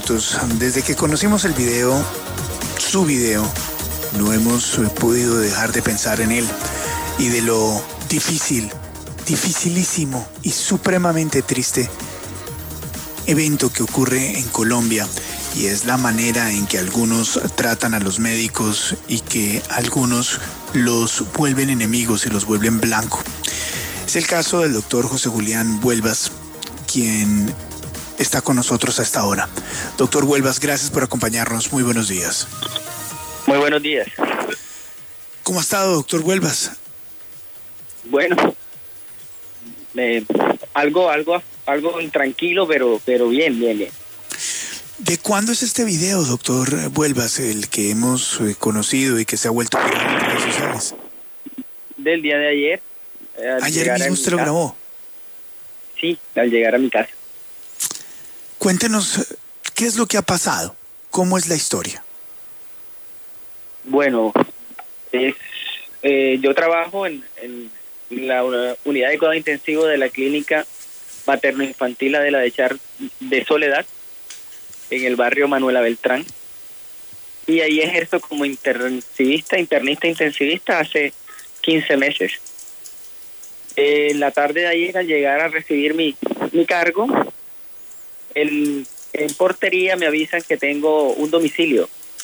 minutos. Desde que conocimos el video, su video, no hemos podido dejar de pensar en él y de lo dificilísimo y supremamente triste evento que ocurre en Colombia, y es la manera en que algunos tratan a los médicos y que algunos los vuelven enemigos y los vuelven blanco. Es el caso del doctor José Julián Huelvas, quien está con nosotros a esta hora. Doctor Huelvas, gracias por acompañarnos. Muy buenos días. Muy buenos días. ¿Cómo ha estado, doctor Huelvas? Bueno, algo intranquilo, pero bien. ¿De cuándo es este video, doctor Huelvas, el que hemos conocido y que se ha vuelto viral en redes sociales? Del día de ayer. ¿Ayer mismo usted lo grabó? Sí, al llegar a mi casa. Cuéntenos, ¿qué es lo que ha pasado? ¿Cómo es la historia? Bueno, yo trabajo en la unidad de cuidado intensivo de la clínica materno-infantil Adela de Soledad, en el barrio Manuela Beltrán. Y ahí ejerzo como internista intensivista hace 15 meses. En la tarde de ayer, al llegar a recibir mi cargo, en portería me avisan que tengo un domicilio.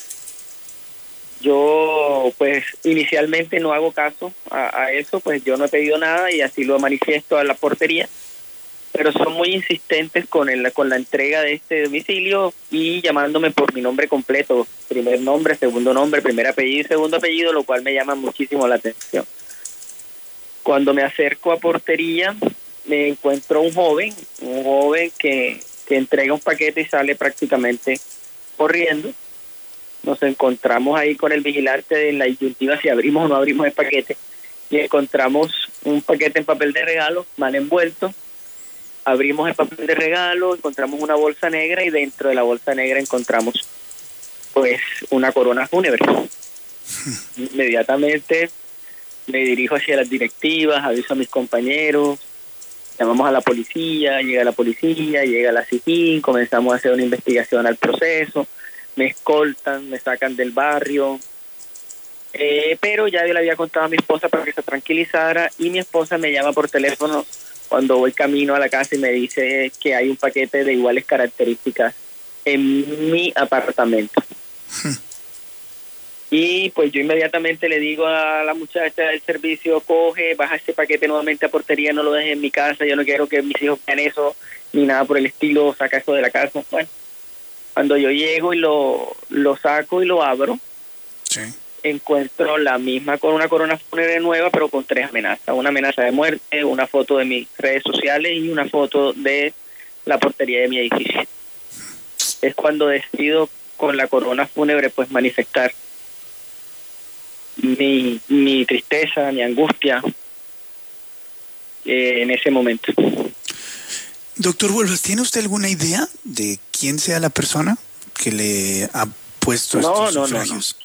Yo, pues, inicialmente no hago caso a eso, pues yo no he pedido nada y así lo manifiesto a la portería, pero son muy insistentes con la entrega de este domicilio y llamándome por mi nombre completo, primer nombre, segundo nombre, primer apellido y segundo apellido, lo cual me llama muchísimo la atención. Cuando me acerco a portería, me encuentro un joven que entrega un paquete y sale prácticamente corriendo. Nos encontramos ahí con el vigilante en la disyuntiva si abrimos o no abrimos el paquete, y encontramos un paquete en papel de regalo mal envuelto. Abrimos el papel de regalo, encontramos una bolsa negra y dentro de la bolsa negra encontramos pues una corona fúnebre. Inmediatamente me dirijo hacia las directivas, aviso a mis compañeros, llamamos a la policía, llega la SIJIN, comenzamos a hacer una investigación al proceso, me escoltan, me sacan del barrio, pero ya yo le había contado a mi esposa para que se tranquilizara y mi esposa me llama por teléfono cuando voy camino a la casa y me dice que hay un paquete de iguales características en mi apartamento. Y pues yo inmediatamente le digo a la muchacha del servicio, baja ese paquete nuevamente a portería, no lo dejes en mi casa, yo no quiero que mis hijos vean eso, ni nada por el estilo, saca eso de la casa. Bueno, cuando yo llego y lo saco y lo abro, sí, encuentro la misma con una corona fúnebre nueva, pero con 3 amenazas. Una amenaza de muerte, una foto de mis redes sociales y una foto de la portería de mi edificio. Es cuando decido con la corona fúnebre pues manifestar mi tristeza, mi angustia en ese momento. Doctor Huelvas, ¿tiene usted alguna idea de quién sea la persona que le ha puesto estos sufragios?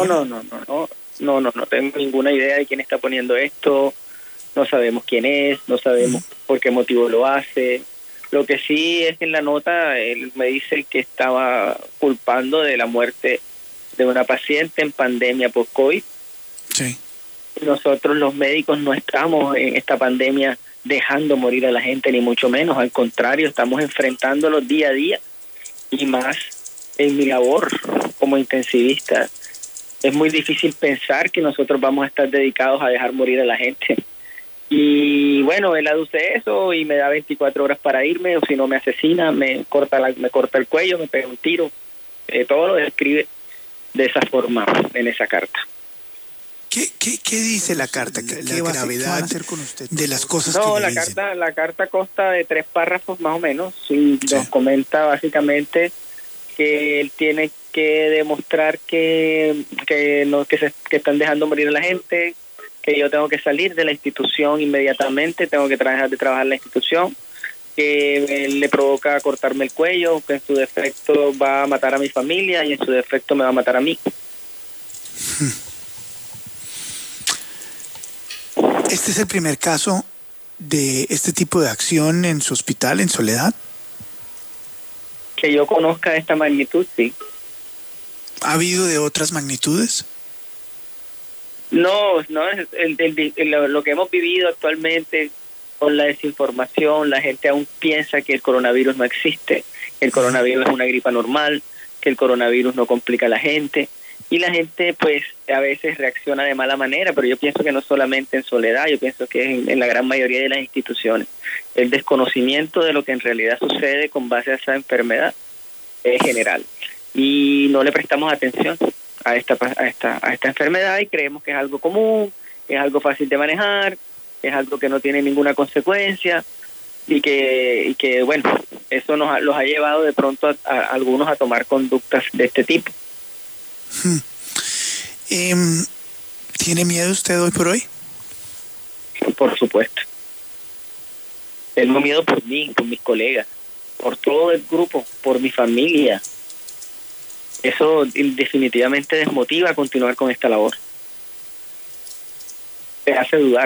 No tengo ninguna idea de quién está poniendo esto, no sabemos quién es, no sabemos por qué motivo lo hace. Lo que sí es que en la nota él me dice que estaba culpando de la muerte de una paciente en pandemia post-COVID. Sí. Nosotros los médicos no estamos en esta pandemia dejando morir a la gente, ni mucho menos, al contrario, estamos enfrentándolo día a día y más en mi labor como intensivista. Es muy difícil pensar que nosotros vamos a estar dedicados a dejar morir a la gente. Y bueno, él aduce eso y me da 24 horas para irme, o si no me asesina, me corta el cuello, me pega un tiro. Todo lo describe de esa forma en esa carta. ¿Qué dice la carta? ¿Qué va a hacer con usted de las cosas que le dicen? La carta consta de 3 párrafos más o menos y nos comenta básicamente que él tiene que demostrar que están dejando morir a la gente, que yo tengo que salir de la institución inmediatamente, tengo que dejar de trabajar en la institución, que le provoca cortarme el cuello, que en su defecto va a matar a mi familia y en su defecto me va a matar a mí. ¿Este es el primer caso de este tipo de acción en su hospital, en Soledad? Que yo conozca de esta magnitud, sí. ¿Ha habido de otras magnitudes? No, lo que hemos vivido actualmente con la desinformación, la gente aún piensa que el coronavirus no existe, que el coronavirus es una gripa normal, que el coronavirus no complica a la gente, y la gente pues a veces reacciona de mala manera, pero yo pienso que no solamente en Soledad, yo pienso que es en la gran mayoría de las instituciones. El desconocimiento de lo que en realidad sucede con base a esa enfermedad es general, y no le prestamos atención a esta enfermedad y creemos que es algo común, es algo fácil de manejar, es algo que no tiene ninguna consecuencia y que bueno, eso los ha llevado de pronto a algunos a tomar conductas de este tipo. ¿Tiene miedo usted hoy por hoy? Por supuesto. Tengo miedo por mí, por mis colegas, por todo el grupo, por mi familia. Eso definitivamente desmotiva a continuar con esta labor. Te hace dudar.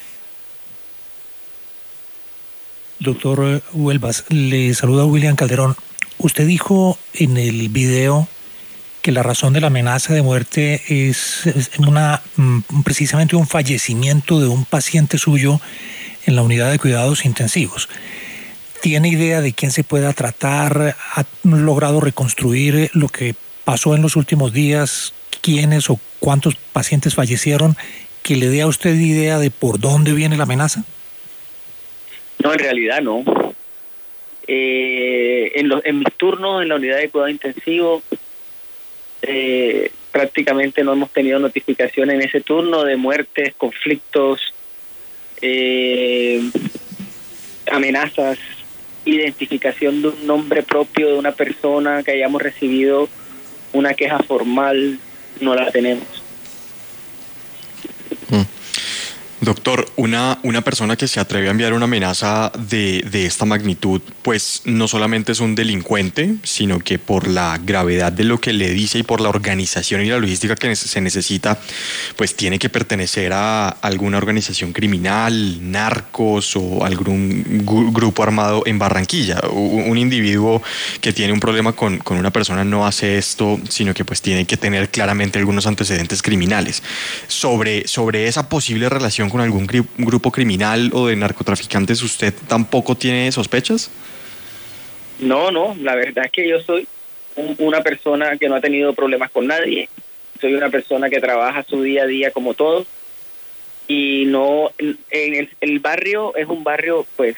Doctor Huelvas, le saluda William Calderón. Usted dijo en el video que la razón de la amenaza de muerte es precisamente un fallecimiento de un paciente suyo en la unidad de cuidados intensivos. ¿Tiene idea de quién se pueda tratar? ¿Ha logrado reconstruir lo que pasó en los últimos días? ¿Quiénes o cuántos pacientes fallecieron? ¿Que le dé a usted idea de por dónde viene la amenaza? No, en realidad no. En mis turnos en la unidad de cuidado intensivo, prácticamente no hemos tenido notificación en ese turno de muertes, conflictos, amenazas, identificación de un nombre propio de una persona que hayamos recibido una queja formal, no la tenemos. Doctor, una persona que se atreve a enviar una amenaza de esta magnitud, pues no solamente es un delincuente, sino que por la gravedad de lo que le dice y por la organización y la logística que se necesita, pues tiene que pertenecer a alguna organización criminal, narcos o algún grupo armado en Barranquilla. Un individuo que tiene un problema con una persona no hace esto, sino que pues tiene que tener claramente algunos antecedentes criminales. Sobre esa posible relación con algún grupo criminal o de narcotraficantes, ¿usted tampoco tiene sospechas? No, la verdad es que yo soy una persona que no ha tenido problemas con nadie. Soy una persona que trabaja su día a día como todos. Y no, en el barrio es un barrio pues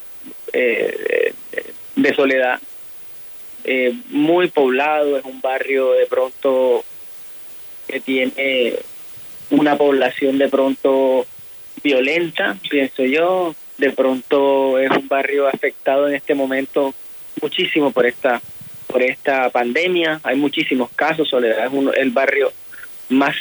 de Soledad, muy poblado, es un barrio de pronto que tiene una población de pronto violenta, pienso yo. De pronto es un barrio afectado en este momento muchísimo por esta pandemia. Hay muchísimos casos. Soledad es el barrio más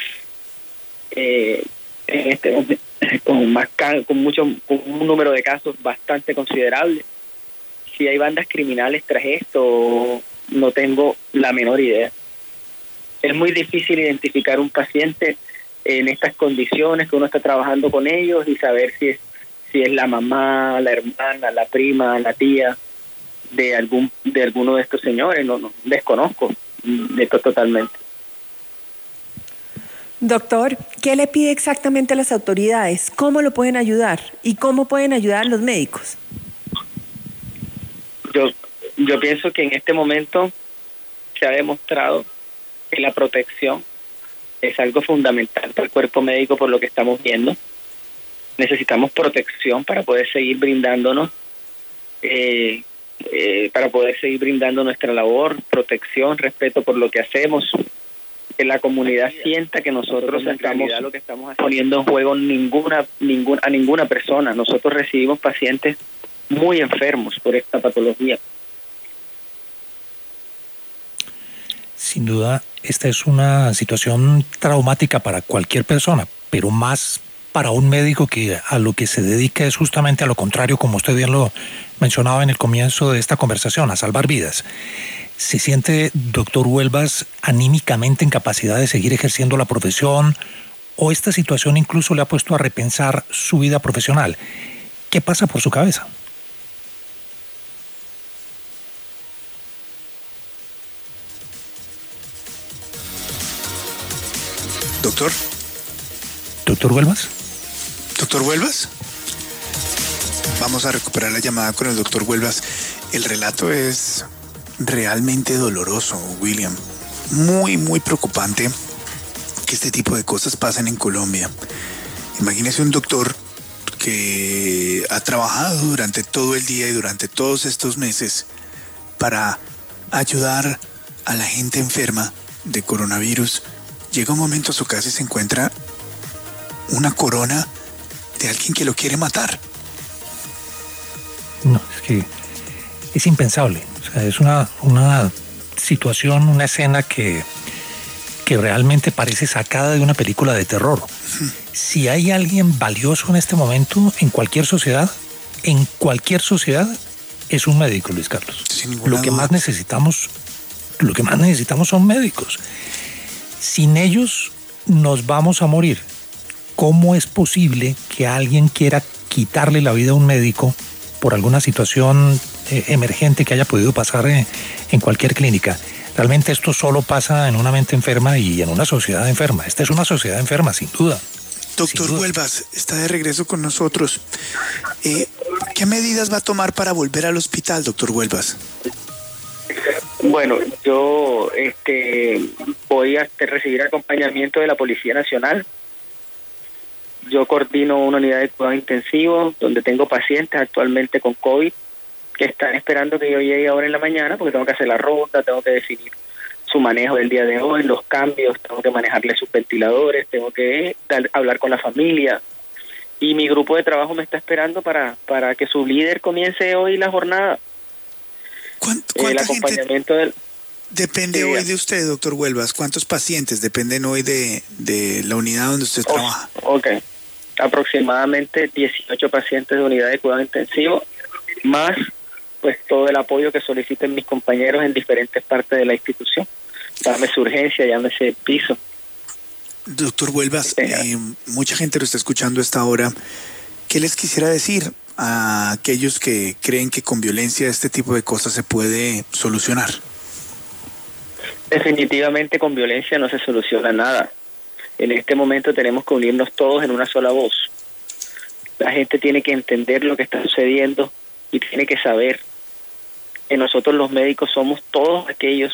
con un número de casos bastante considerable. Si hay bandas criminales tras esto, no tengo la menor idea. Es muy difícil identificar un paciente en estas condiciones, que uno está trabajando con ellos y saber si es la mamá, la hermana, la prima, la tía de alguno de estos señores. No desconozco esto totalmente. Doctor, ¿qué le pide exactamente a las autoridades? ¿Cómo lo pueden ayudar? ¿Y cómo pueden ayudar los médicos? Yo pienso que en este momento se ha demostrado que la protección es algo fundamental para el cuerpo médico, por lo que estamos viendo. Necesitamos protección para poder seguir brindándonos, para poder seguir brindando nuestra labor, protección, respeto por lo que hacemos, que la comunidad sienta que nosotros estamos poniendo en juego a ninguna persona. Nosotros recibimos pacientes muy enfermos por esta patología. Sin duda, esta es una situación traumática para cualquier persona, pero más para un médico que a lo que se dedica es justamente a lo contrario, como usted bien lo mencionaba en el comienzo de esta conversación, a salvar vidas. ¿Se siente, doctor Huelvas, anímicamente en capacidad de seguir ejerciendo la profesión o esta situación incluso le ha puesto a repensar su vida profesional? ¿Qué pasa por su cabeza? Doctor. ¿Doctor Huelvas? ¿Doctor Huelvas? Vamos a recuperar la llamada con el doctor Huelvas. El relato es realmente doloroso, William. Muy, muy preocupante que este tipo de cosas pasen en Colombia. Imagínese un doctor que ha trabajado durante todo el día y durante todos estos meses para ayudar a la gente enferma de coronavirus. Llega un momento a su casa y se encuentra una corona de alguien que lo quiere matar. No, es que es impensable. O sea, es una situación, una escena que realmente parece sacada de una película de terror. Si hay alguien valioso en este momento en cualquier sociedad, es un médico, Luis Carlos. Lo que más necesitamos son médicos. Sin ellos nos vamos a morir. ¿Cómo es posible que alguien quiera quitarle la vida a un médico por alguna situación emergente que haya podido pasar en cualquier clínica? Realmente esto solo pasa en una mente enferma y en una sociedad enferma. Esta es una sociedad enferma, sin duda. Doctor Huelvas, está de regreso con nosotros. ¿Qué medidas va a tomar para volver al hospital, doctor Huelvas? Bueno, yo voy a recibir acompañamiento de la Policía Nacional. Yo coordino una unidad de cuidado intensivo donde tengo pacientes actualmente con COVID que están esperando que yo llegue ahora en la mañana porque tengo que hacer la ruta, tengo que definir su manejo del día de hoy, los cambios, tengo que manejarle sus ventiladores, tengo que hablar con la familia. Y mi grupo de trabajo me está esperando para que su líder comience hoy la jornada. ¿Cuánta el acompañamiento gente depende hoy de usted, doctor Huelvas? ¿Cuántos pacientes dependen hoy de la unidad donde usted trabaja? Ok, aproximadamente 18 pacientes de unidad de cuidado intensivo, más pues todo el apoyo que soliciten mis compañeros en diferentes partes de la institución. Llámese urgencia, llámese piso. Doctor Huelvas, mucha gente lo está escuchando a esta hora. ¿Qué les quisiera decir a aquellos que creen que con violencia este tipo de cosas se puede solucionar? Definitivamente con violencia no se soluciona nada. En este momento tenemos que unirnos todos en una sola voz. La gente tiene que entender lo que está sucediendo y tiene que saber que nosotros los médicos somos todos aquellos.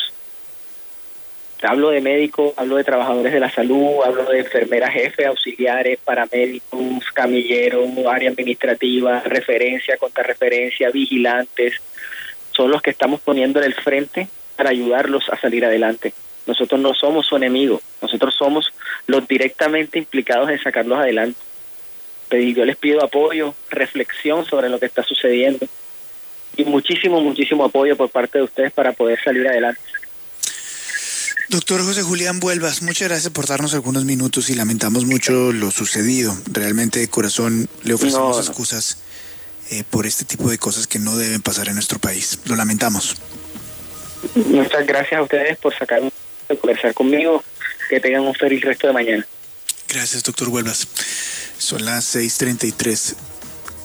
Hablo de médicos, hablo de trabajadores de la salud, hablo de enfermeras, jefes, auxiliares, paramédicos, camilleros, área administrativa, referencia, contrarreferencia, vigilantes. Son los que estamos poniéndole el frente para ayudarlos a salir adelante. Nosotros no somos su enemigo, nosotros somos los directamente implicados en sacarlos adelante. Yo les pido apoyo, reflexión sobre lo que está sucediendo y muchísimo apoyo por parte de ustedes para poder salir adelante. Doctor José Julián Huelvas, muchas gracias por darnos algunos minutos y lamentamos mucho lo sucedido. Realmente de corazón le ofrecemos excusas por este tipo de cosas que no deben pasar en nuestro país. Lo lamentamos. Muchas gracias a ustedes por conversar conmigo. Que tengan un feliz resto de mañana. Gracias, doctor Huelvas. Son las 6:33.